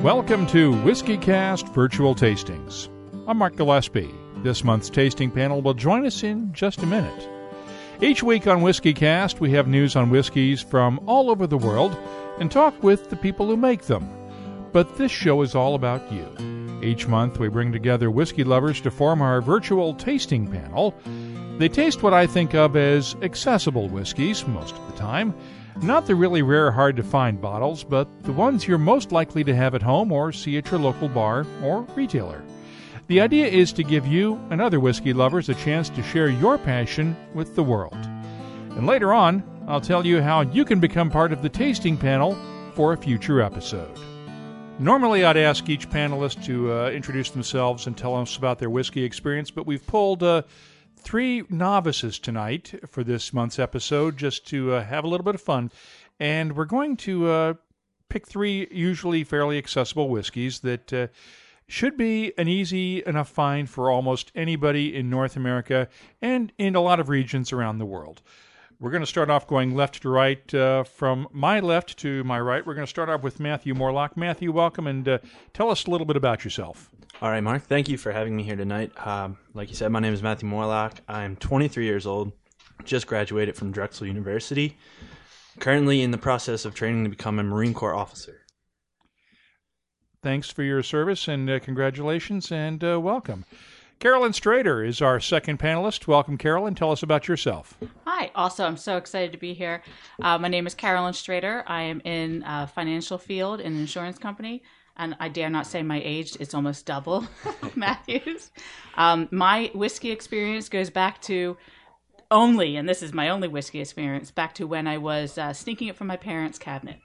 Welcome to WhiskeyCast Virtual Tastings. I'm Mark Gillespie. This month's tasting panel will join us in just a minute. Each week on WhiskeyCast, we have news on whiskeys from all over the world and talk with the people who make them. But this show is all about you. Each month, we bring together whiskey lovers to form our virtual tasting panel. They taste what I think of as accessible whiskeys most of the time. Not the really rare, hard-to-find bottles, but the ones you're most likely to have at home or see at your local bar or retailer. The idea is to give you and other whiskey lovers a chance to share your passion with the world. And later on, I'll tell you how you can become part of the tasting panel for a future episode. Normally, I'd ask each panelist to introduce themselves and tell us about their whiskey experience, but we've pulled three novices tonight for this month's episode just to have a little bit of fun. And we're going to pick three usually fairly accessible whiskeys that should be an easy enough find for almost anybody in North America and in a lot of regions around the world. We're going to start off going left to right. From my left to my right, we're going to start off with Matthew Morlock. Matthew, welcome, and tell us a little bit about yourself. All right, Mark, thank you for having me here tonight. Like you said, my name is Matthew Morlock. I'm 23 years old, just graduated from Drexel University, currently in the process of training to become a Marine Corps officer. Thanks for your service, and congratulations, and welcome. Carolyn Strader is our second panelist. Welcome, Carolyn. Tell us about yourself. Hi. Also, I'm so excited to be here. My name is Carolyn Strader. I am in financial field in an insurance company. And I dare not say my age. It's almost double Matthew's. My whiskey experience goes back to and this is my only whiskey experience, back to when I was sneaking it from my parents' cabinet.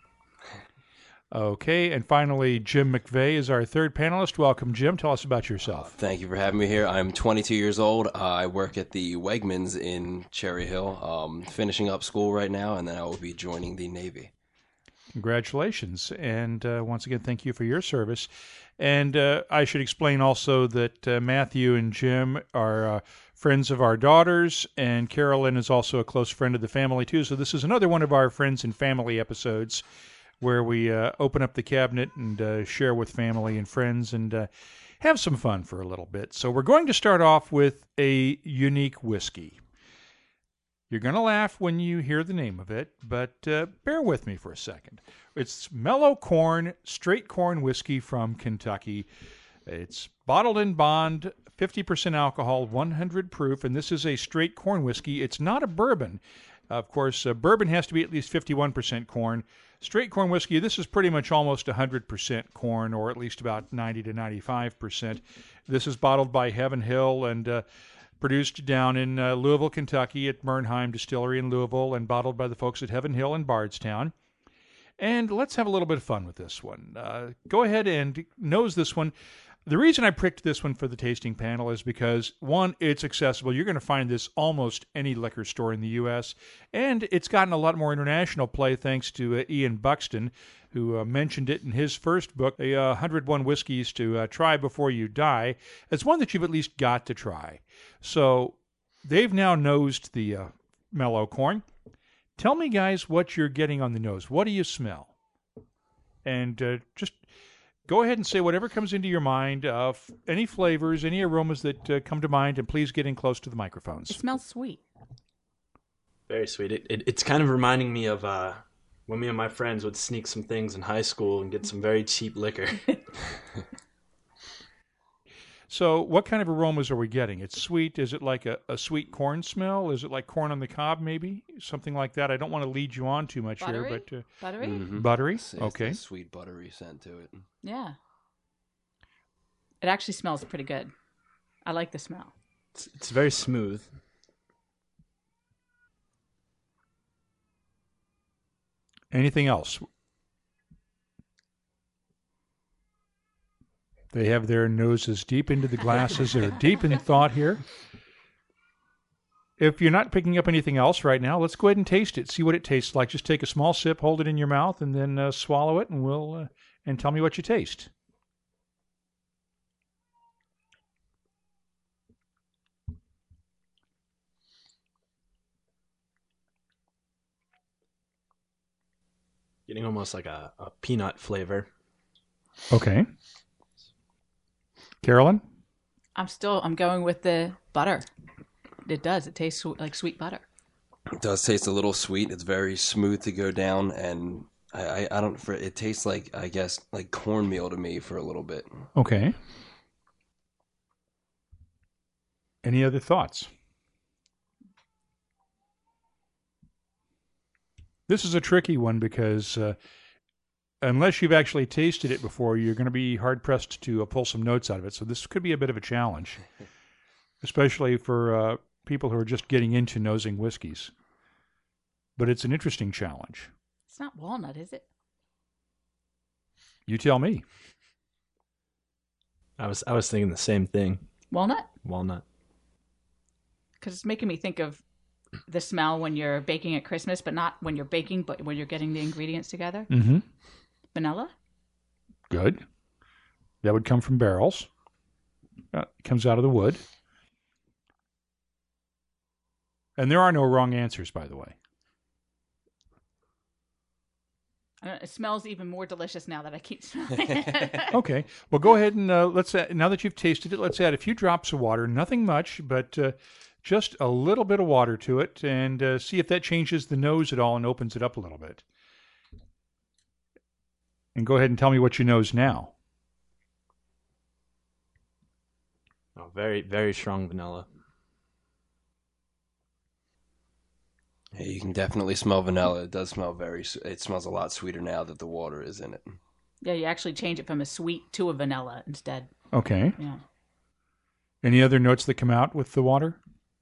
Okay, and finally, Jim McVeigh is our third panelist. Welcome, Jim. Tell us about yourself. Thank you for having me here. I'm 22 years old. I work at the Wegmans in Cherry Hill, finishing up school right now, and then I will be joining the Navy. Congratulations, and once again, thank you for your service. And I should explain also that Matthew and Jim are friends of our daughters, and Carolyn is also a close friend of the family, too. So this is another one of our Friends and Family episodes where we open up the cabinet and share with family and friends and have some fun for a little bit. So we're going to start off with a unique whiskey. You're going to laugh when you hear the name of it, but bear with me for a second. It's Mellow Corn, straight corn whiskey from Kentucky. It's bottled in bond, 50% alcohol, 100 proof, and this is a straight corn whiskey. It's not a bourbon. Of course, bourbon has to be at least 51% corn. Straight corn whiskey, this is pretty much almost 100% corn, or at least about 90 to 95%. This is bottled by Heaven Hill and produced down in Louisville, Kentucky at Mernheim Distillery in Louisville and bottled by the folks at Heaven Hill in Bardstown. And let's have a little bit of fun with this one. Go ahead and nose this one. The reason I picked this one for the tasting panel is because, one, it's accessible. You're going to find this almost any liquor store in the U.S., and it's gotten a lot more international play thanks to Ian Buxton, who mentioned it in his first book, 101 Whiskeys to Try Before You Die, as one that you've at least got to try. So they've now nosed the Mellow Corn. Tell me, guys, what you're getting on the nose. What do you smell? And just go ahead and say whatever comes into your mind, any flavors, any aromas that come to mind, and please get in close to the microphones. It smells sweet. Very sweet. It's kind of reminding me of when me and my friends would sneak some things in high school and get some very cheap liquor. So what kind of aromas are we getting? It's sweet. Is it like a sweet corn smell? Is it like corn on the cob, maybe? Something like that. I don't want to lead you on too much Buttery? here. But Buttery? Mm-hmm. Buttery? It's Okay. a sweet, buttery scent to it. Yeah. It actually smells pretty good. I like the smell. It's very smooth. Anything else? They have their noses deep into the glasses. They're deep in thought here. If you're not picking up anything else right now, let's go ahead and taste it. See what it tastes like. Just take a small sip, hold it in your mouth, and then swallow it, and and tell me what you taste. Getting almost like a peanut flavor. Okay. Carolyn? I'm going with the butter. It does. It tastes like sweet butter. It does taste a little sweet. It's very smooth to go down, and I don't. It tastes like, I guess, like cornmeal to me for a little bit. Okay. Any other thoughts? This is a tricky one because unless you've actually tasted it before, you're going to be hard-pressed to pull some notes out of it. So this could be a bit of a challenge, especially for people who are just getting into nosing whiskeys. But it's an interesting challenge. It's not walnut, is it? You tell me. I was thinking the same thing. Walnut? Walnut. Because it's making me think of the smell when you're baking at Christmas, but not when you're baking, but when you're getting the ingredients together. Mm-hmm. Vanilla? Good. That would come from barrels. It comes out of the wood. And there are no wrong answers, by the way. It smells even more delicious now that I keep smelling it. Okay. Well, go ahead and let's now that you've tasted it, let's add a few drops of water. Nothing much, but just a little bit of water to it, and see if that changes the nose at all and opens it up a little bit. And go ahead and tell me what you nose now. Oh, very, very strong vanilla. Yeah, you can definitely smell vanilla. It does smell it smells a lot sweeter now that the water is in it. Yeah, you actually change it from a sweet to a vanilla instead. Okay. Yeah. Any other notes that come out with the water?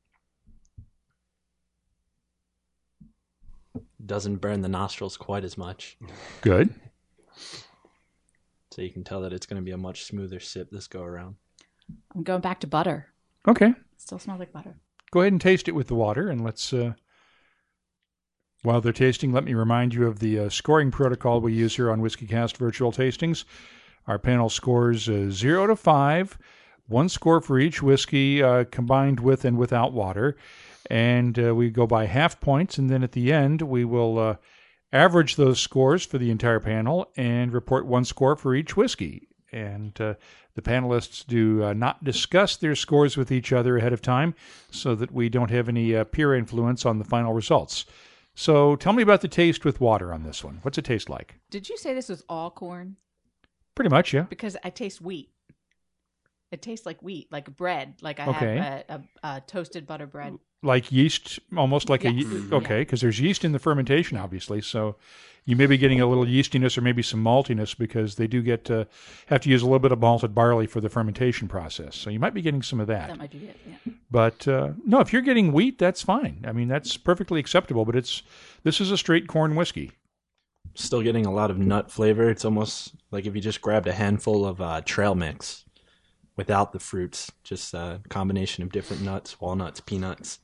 Doesn't burn the nostrils quite as much. Good. So you can tell that it's going to be a much smoother sip this go around. I'm going back to butter. Okay. It still smells like butter. Go ahead and taste it with the water, and let's... While they're tasting, let me remind you of the scoring protocol we use here on WhiskeyCast Virtual Tastings. Our panel scores 0 to 5, one score for each whiskey combined with and without water. And we go by half points, and then at the end we will average those scores for the entire panel and report one score for each whiskey. And the panelists do not discuss their scores with each other ahead of time so that we don't have any peer influence on the final results. So tell me about the taste with water on this one. What's it taste like? Did you say this was all corn? Pretty much, yeah. Because I taste wheat. It tastes like wheat, like bread. Like I Okay. have a toasted butter bread. Like yeast, almost like Yes. okay, because there's yeast in the fermentation, obviously. So you may be getting a little yeastiness or maybe some maltiness because they do have to use a little bit of malted barley for the fermentation process. So you might be getting some of that. That might be it, yeah. But no, if you're getting wheat, that's fine. I mean, that's perfectly acceptable. But this is a straight corn whiskey. Still getting a lot of nut flavor. It's almost like if you just grabbed a handful of trail mix without the fruits, just a combination of different nuts, walnuts, peanuts.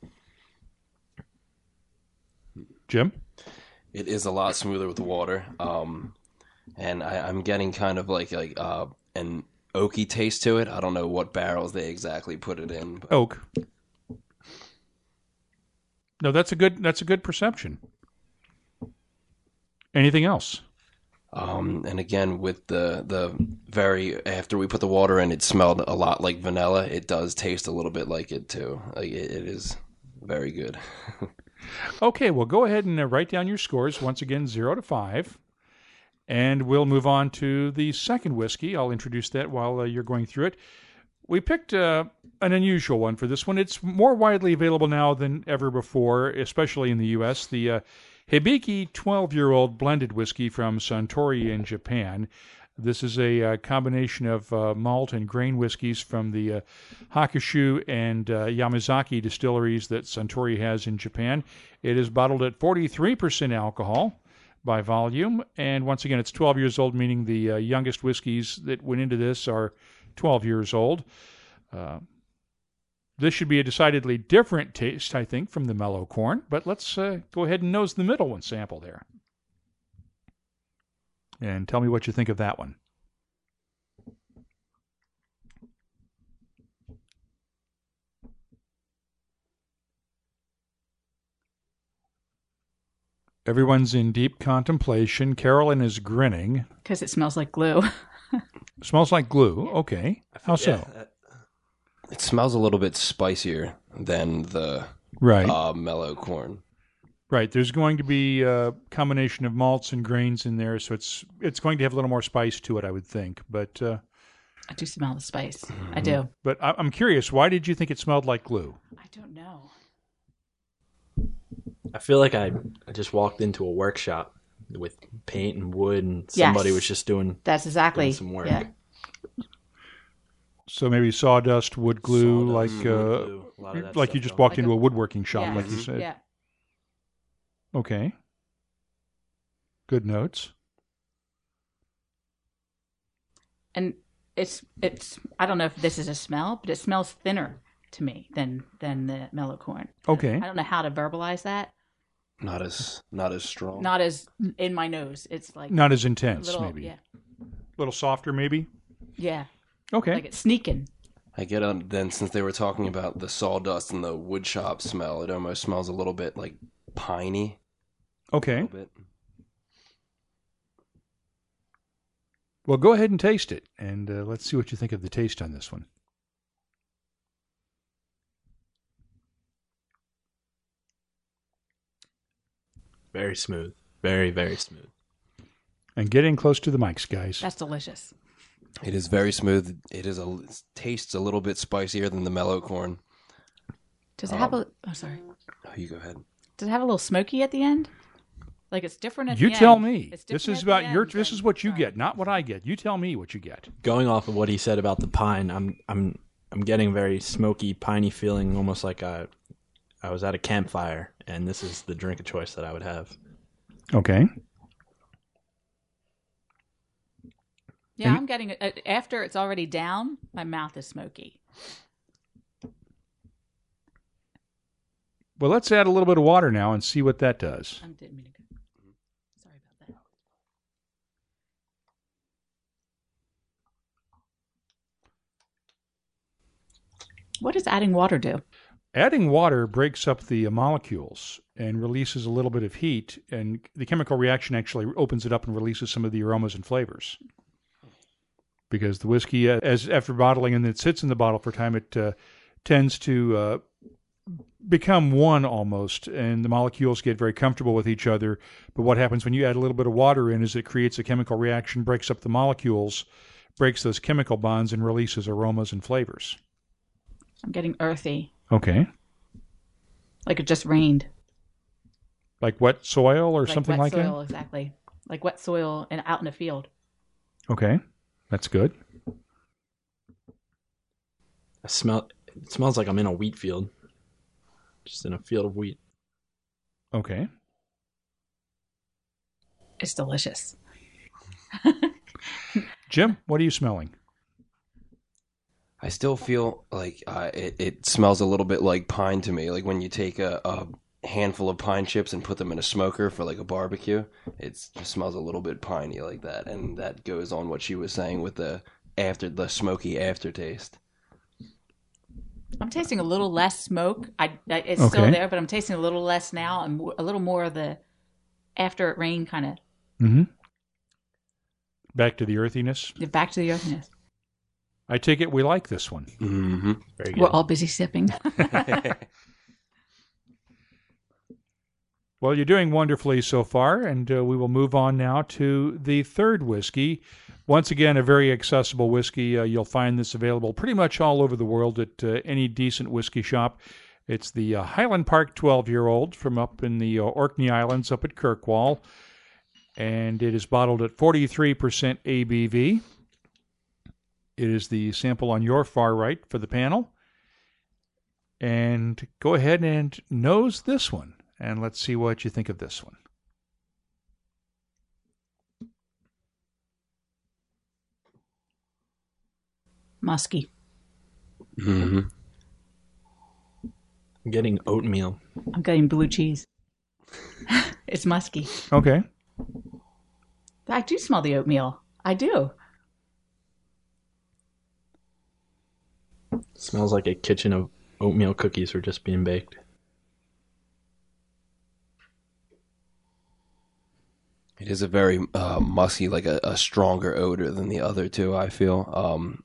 Jim? It is a lot smoother with the water, and I'm getting kind of like an oaky taste to it. I don't know what barrels they exactly put it in. But Oak. No, that's a good perception. Anything else? And again, with the very after we put the water in, it smelled a lot like vanilla. It does taste a little bit like it too. Like it is very good. Okay, well, go ahead and write down your scores. Once again, 0 to 5. And we'll move on to the second whiskey. I'll introduce that while you're going through it. We picked an unusual one for this one. It's more widely available now than ever before, especially in the U.S. The Hibiki 12-year-old blended whiskey from Suntory in Japan. This is a combination of malt and grain whiskeys from the Hakushu and Yamazaki distilleries that Suntory has in Japan. It is bottled at 43% alcohol by volume, and once again, it's 12 years old, meaning the youngest whiskeys that went into this are 12 years old. This should be a decidedly different taste, I think, from the mellow corn, but let's go ahead and nose the middle one sample there. And tell me what you think of that one. Everyone's in deep contemplation. Carolyn is grinning. Because it smells like glue. Smells like glue. Okay. How so? Yeah, It smells a little bit spicier than the Right. mellow corn. Right. There's going to be a combination of malts and grains in there, so it's going to have a little more spice to it, I would think. But I do smell the spice. I do. I'm curious. Why did you think it smelled like glue? I don't know. I feel like I just walked into a workshop with paint and wood, and somebody Yes. was just doing That's exactly some work. Yeah. So maybe sawdust, wood glue, Sawdust, like wood glue, a lot of that like you stuff just going walked Like into a- a woodworking shop, Yes. like you said. Yeah. Okay. Good notes. And it's I don't know if this is a smell, but it smells thinner to me than the mellow corn. Okay. I don't know how to verbalize that. Not as strong. Not as in my nose. It's like Not as a intense, little, maybe. yeah, A little softer, maybe. yeah, Okay. like it's sneaking. I get then since they were talking about the sawdust and the wood shop smell, it almost smells a little bit like piney. A Okay. little bit. Well, go ahead and taste it, and let's see what you think of the taste on this one. very smooth, very very smooth. And get in close to the mics, guys. That's delicious. It is very smooth. It tastes a little bit spicier than the mellow corn. Does it have a? Oh, sorry. Oh, you go ahead. Does it have a little smoky at the end? Like it's different at You the tell end. me. It's This different is at the about your. end This than- is what you sorry. get, not what I get. You tell me what you get. Going off of what he said about the pine, I'm getting very smoky, piney feeling, almost like I was at a campfire, and this is the drink of choice that I would have. Okay. Yeah, And- I'm getting it after it's already down. My mouth is smoky. Well, let's add a little bit of water now and see what that does. I didn't mean to. Sorry about that. What does adding water do? Adding water breaks up the molecules and releases a little bit of heat, and the chemical reaction actually opens it up and releases some of the aromas and flavors. Because the whiskey, as after bottling and it sits in the bottle for time, it tends to become one almost, and the molecules get very comfortable with each other. But what happens when you add a little bit of water in is it creates a chemical reaction, breaks up the molecules, breaks those chemical bonds, and releases aromas and flavors. I'm getting earthy, Okay. like it just rained. Like wet soil or Like something wet like soil, exactly. Like wet soil and out in a field. that? Okay. That's good. It smells like I'm in a wheat field, just in a field of wheat. Okay. It's delicious. Jim, what are you smelling? I still feel like it smells a little bit like pine to me. Like when you take a handful of pine chips and put them in a smoker for like a barbecue, it just smells a little bit piney like that. And that goes on what she was saying with the smoky aftertaste. I'm tasting a little less smoke. It's Okay. still there, but I'm tasting a little less now and a little more of the after it rained kind of Mm-hmm. Back to the earthiness. back to the earthiness. I take it we like this one. Mm-hmm. Very good. We're all busy sipping. Well, you're doing wonderfully so far, and we will move on now to the third whiskey. Once again, a very accessible whiskey. You'll find this available pretty much all over the world at any decent whiskey shop. It's the Highland Park 12-year-old from up in the Orkney Islands up at Kirkwall, and it is bottled at 43% ABV. It is the sample on your far right for the panel. And go ahead and nose this one. And let's see what you think of this one. Musky. Mm-hmm. I'm getting oatmeal. I'm getting blue cheese. It's musky. Okay. I do smell the oatmeal. I do. Smells like a kitchen of oatmeal cookies were just being baked. It is a very musky, like a stronger odor than the other two, I feel.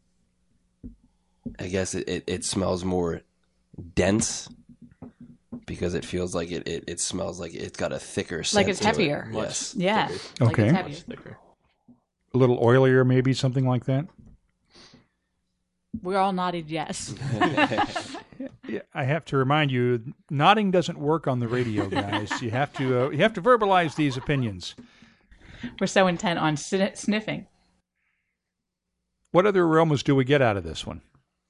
I guess it smells more dense because it feels like it smells like it's got a thicker scent. Like it's to it. heavier. Yes. Yeah. Thicker. Like Okay. it's heavier. Much thicker. A little oilier, maybe, something like that? We're all nodded yes. Yeah, I have to remind you, nodding doesn't work on the radio, guys. You have to verbalize these opinions. We're so intent on sniffing. What other aromas do we get out of this one?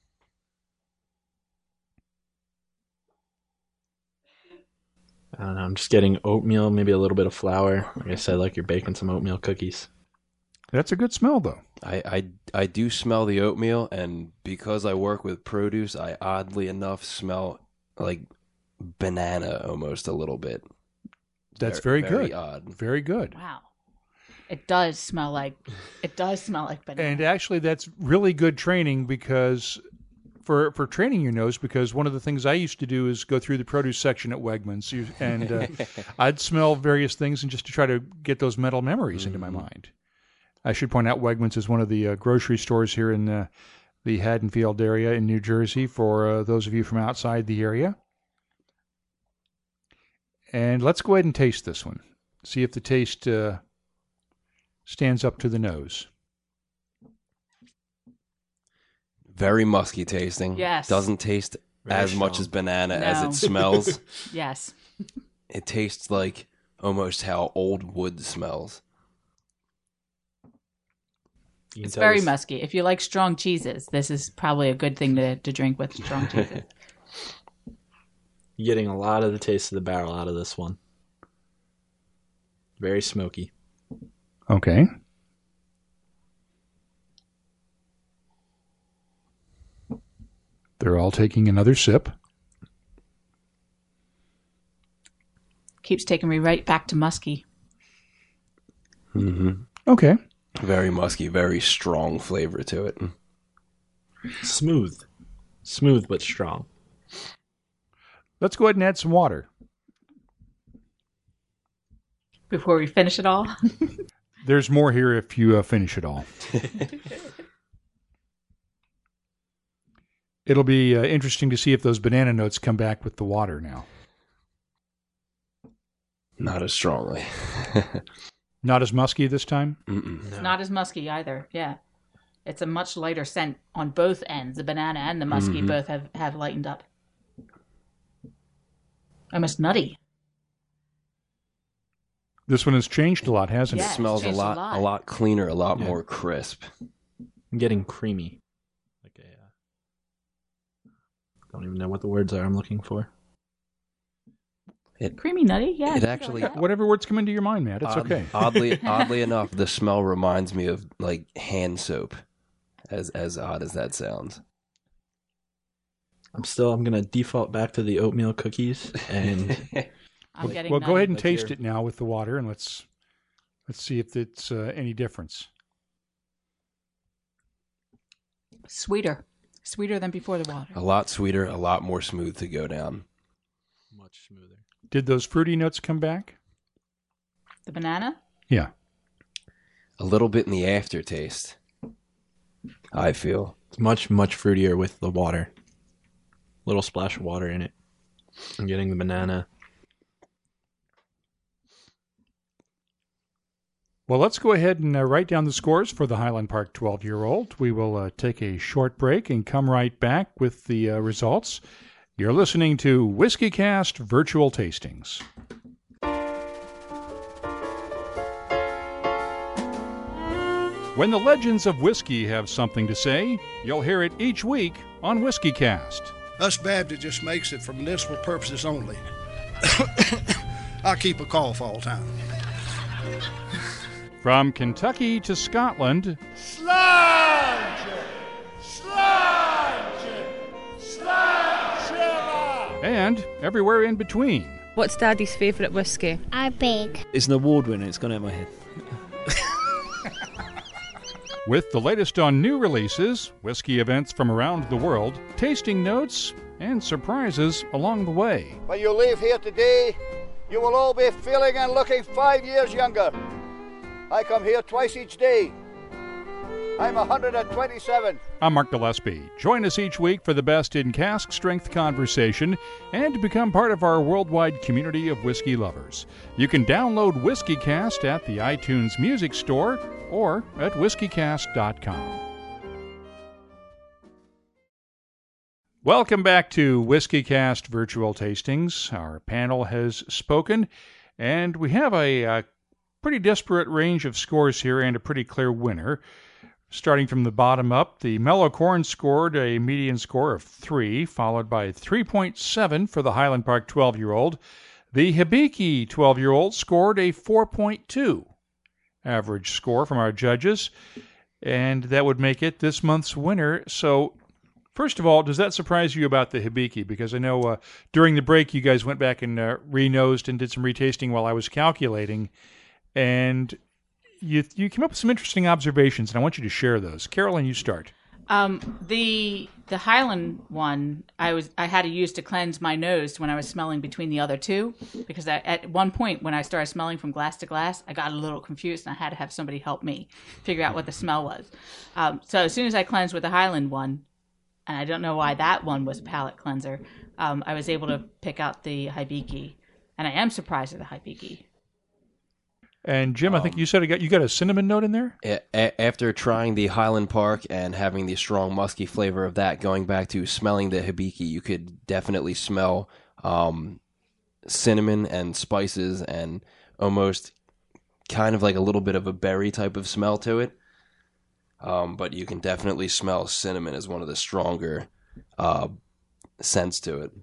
I don't know. I'm just getting oatmeal, maybe a little bit of flour. Like I said, like you're baking some oatmeal cookies. That's a good smell, though. I do smell the oatmeal, and because I work with produce, I oddly enough smell like banana almost a little bit. That's very Very good. odd. Very good. Wow. It does smell like banana. And actually, that's really good training because for training your nose, because one of the things I used to do is go through the produce section at Wegmans, and I'd smell various things and just to try to get those mental memories into my mind. I should point out Wegmans is one of the grocery stores here in the Haddonfield area in New Jersey for those of you from outside the area. And let's go ahead and taste this one. See if the taste stands up to the nose. Very musky tasting. Yes. Doesn't taste Very as much strong. as banana as No. it smells. Yes. It tastes like almost how old wood smells. You can It's tell very this- musky. If you like strong cheeses, this is probably a good thing to drink with strong cheeses. You're getting a lot of the taste of the barrel out of this one. Very smoky. Okay. They're all taking another sip. Keeps taking me right back to musky. Mm-hmm. Okay. Very musky, very strong flavor to it. Smooth. Smooth but strong. Let's go ahead and add some water. Before we finish it all. There's more here if you finish it all. It'll be interesting to see if those banana notes come back with the water now. Not as strongly. Not as musky this time? Mm-mm. No. Not as musky either. Yeah. It's a much lighter scent on both ends. The banana and the musky both have lightened up. Almost nutty. This one has changed a lot, hasn't Yeah, It it's smells a changed a lot, lot. cleaner, a lot Yeah. more crisp. I'm getting creamy. Like a. Don't even know what the words are I'm looking for. Creamy nutty? Yeah. It I actually- like that. Whatever words come into your mind, Matt, it's okay. Oddly enough, the smell reminds me of like hand soap. As odd as that sounds. I'm gonna default back to the oatmeal cookies and I'm getting Well, go ahead and Let's taste hear. it now with the water, and let's see if it's any difference. sweeter. Sweeter than before the water. A lot sweeter, a lot more smooth to go down. much smoother. Did those fruity notes come back? The banana? Yeah. A little bit in the aftertaste, I feel. It's much fruitier with the water. Little splash of water in it. I'm getting the banana. Well, let's go ahead and write down the scores for the Highland Park 12-year-old. We will take a short break and come right back with the results. You're listening to WhiskeyCast Virtual Tastings. When the legends of whiskey have something to say, you'll hear it each week on WhiskeyCast. Us Baptist just makes it for medicinal purposes only. I keep a cough all the time. From Kentucky to Scotland, and everywhere in between. What's Daddy's favourite whiskey? Are big. It's an award winner. It's gone out of my head. With the latest on new releases, whiskey events from around the world, tasting notes, and surprises along the way. When you leave here today, you will all be feeling and looking 5 years younger. I come here twice each day. I'm 127. I'm Mark Gillespie. Join us each week for the best in cask strength conversation and to become part of our worldwide community of whiskey lovers. You can download WhiskeyCast at the iTunes Music Store or at whiskeycast.com. Welcome back to WhiskeyCast Virtual Tastings. Our panel has spoken, and we have a pretty disparate range of scores here and a pretty clear winner. Starting from the bottom up, the Mellow Corn scored a median score of 3, followed by 3.7 for the Highland Park 12-year-old. The Hibiki 12-year-old scored a 4.2 average score from our judges, and that would make it this month's winner. So, first of all, does that surprise you about the Hibiki? Because I know during the break you guys went back and re-nosed and did some retasting while I was calculating, and you came up with some interesting observations, and I want you to share those. Carolyn, you start. The Highland one, I had to use to cleanse my nose when I was smelling between the other two, because at one point when I started smelling from glass to glass, I got a little confused and I had to have somebody help me figure out what the smell was. So as soon as I cleansed with the Highland one, and I don't know why that one was a palate cleanser, I was able to pick out the Hibiki, and I am surprised at the Hibiki. And Jim, I think you said you got a cinnamon note in there? After trying the Highland Park and having the strong musky flavor of that, going back to smelling the Hibiki, you could definitely smell cinnamon and spices and almost kind of like a little bit of a berry type of smell to it. But you can definitely smell cinnamon as one of the stronger scents to it.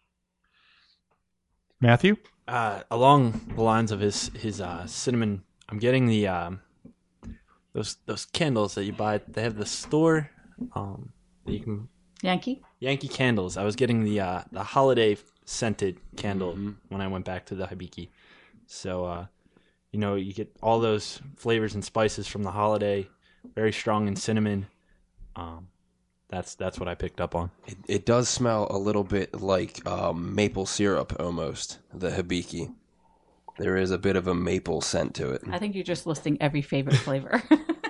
Matthew? Along the lines of his cinnamon, I'm getting the those candles that you buy. They have the store that you can Yankee candles. I was getting the holiday scented candle when I went back to the Hibiki. So you get all those flavors and spices from the holiday, very strong in cinnamon. That's what I picked up on. It does smell a little bit like maple syrup almost, the Hibiki. There is a bit of a maple scent to it. I think you're just listing every favorite flavor.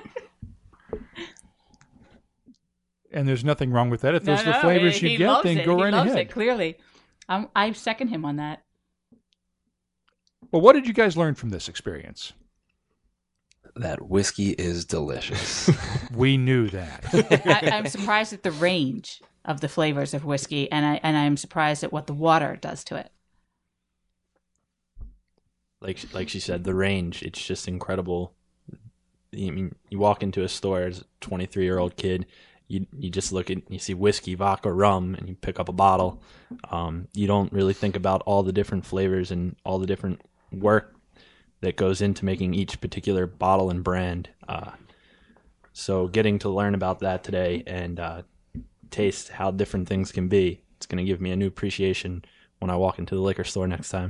And there's nothing wrong with that. If those are the flavors you get, then go right ahead. He loves it, clearly. I second him on that. Well, what did you guys learn from this experience? That whiskey is delicious. We knew that. I'm surprised at the range of the flavors of whiskey, and I'm surprised at what the water does to it. Like she said, the range, it's just incredible. I mean, you walk into a store as a 23-year-old kid, you just look at, you see whiskey, vodka, rum, and you pick up a bottle. You don't really think about all the different flavors and all the different work that goes into making each particular bottle and brand. So getting to learn about that today and taste how different things can be, it's going to give me a new appreciation when I walk into the liquor store next time.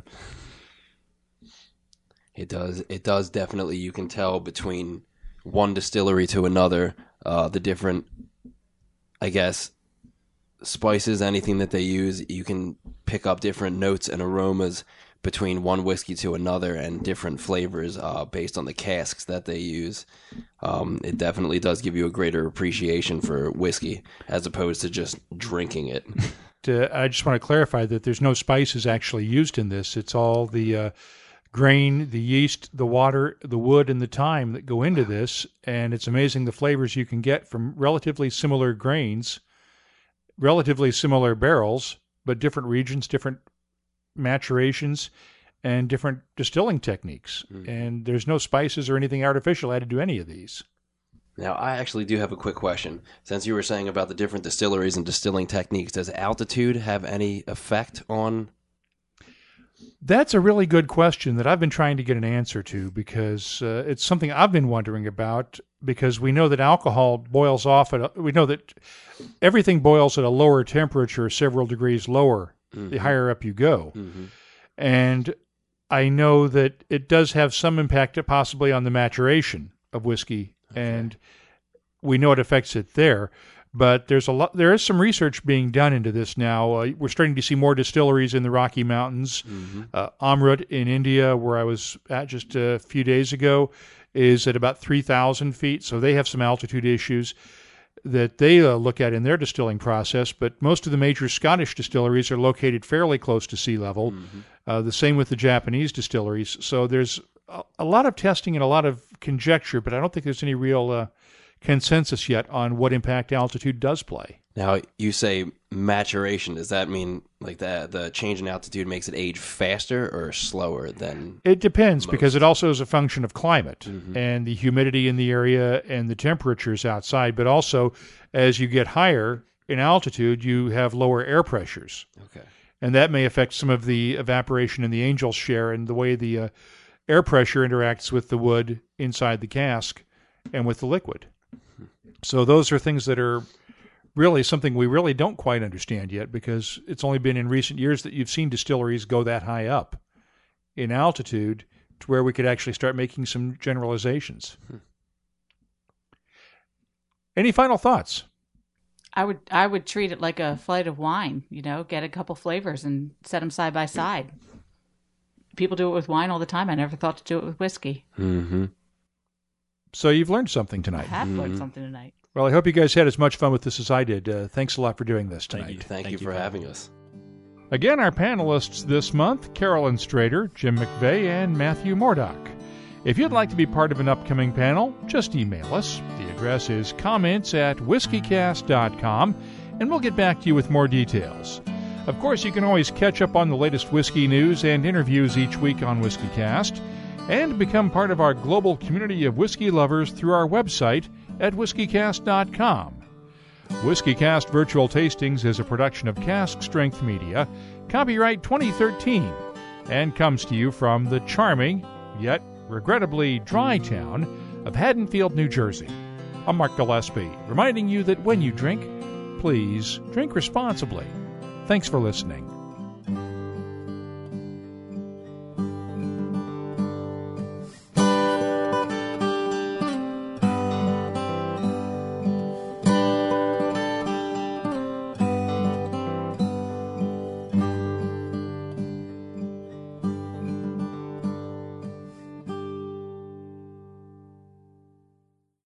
It does definitely. You can tell between one distillery to another, the different, I guess, spices, anything that they use. You can pick up different notes and aromas between one whiskey to another and different flavors based on the casks that they use. It definitely does give you a greater appreciation for whiskey as opposed to just drinking it. I just want to clarify that there's no spices actually used in this. It's all the grain, the yeast, the water, the wood, and the thyme that go into this, and it's amazing the flavors you can get from relatively similar grains, relatively similar barrels, but different regions, different maturations, and different distilling techniques. And there's no spices or anything artificial added to any of these. Now, I actually do have a quick question. Since you were saying about the different distilleries and distilling techniques, does altitude have any effect on? That's a really good question that I've been trying to get an answer to, because it's something I've been wondering about, because we know that alcohol boils off we know that everything boils at a lower temperature, several degrees lower, the higher up you go. And I know that it does have some impact possibly on the maturation of whiskey, and we know it affects it there. But there is some research being done into this now. We're starting to see more distilleries in the Rocky Mountains. Amrut in India, where I was at just a few days ago, is at about 3,000 feet, so they have some altitude issues that they look at in their distilling process, but most of the major Scottish distilleries are located fairly close to sea level. The same with the Japanese distilleries. So there's a lot of testing and a lot of conjecture, but I don't think there's any real consensus yet on what impact altitude does play. Now, you say maturation. Does that mean like the change in altitude makes it age faster or slower than? It depends most? because it also is a function of climate and the humidity in the area and the temperatures outside. But also, as you get higher in altitude, you have lower air pressures. Okay. And that may affect some of the evaporation in the Angel's share and the way the air pressure interacts with the wood inside the cask and with the liquid. So those are things that are really something we really don't quite understand yet, because it's only been in recent years that you've seen distilleries go that high up in altitude to where we could actually start making some generalizations. Any final thoughts? I would treat it like a flight of wine, get a couple flavors and set them side by side. People do it with wine all the time. I never thought to do it with whiskey. Mm-hmm. So you've learned something tonight. I have learned something tonight. Well, I hope you guys had as much fun with this as I did. Thanks a lot for doing this tonight. Thank you for having us. Again, our panelists this month, Carolyn Strader, Jim McVeigh, and Matthew Mordock. If you'd like to be part of an upcoming panel, just email us. The address is comments@whiskeycast.com, and we'll get back to you with more details. Of course, you can always catch up on the latest whiskey news and interviews each week on WhiskeyCast, and become part of our global community of whiskey lovers through our website at whiskeycast.com. WhiskeyCast Virtual Tastings is a production of Cask Strength Media, copyright 2013, and comes to you from the charming, yet regrettably dry town of Haddonfield, New Jersey. I'm Mark Gillespie, reminding you that when you drink, please drink responsibly. Thanks for listening.